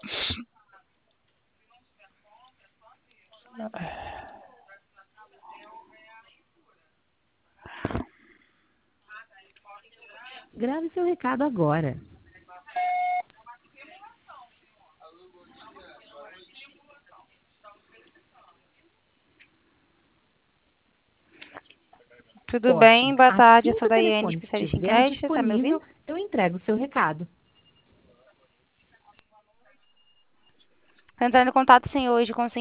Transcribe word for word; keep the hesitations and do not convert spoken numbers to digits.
Grave seu recado agora. Tudo Ótimo. bem? Boa tarde, eu Assim sou que o Daiane, telefone especialista em estiver crédito. Você tá me ouvindo? disponível, eu entrego o seu recado. Tô entrando em contato sim hoje com o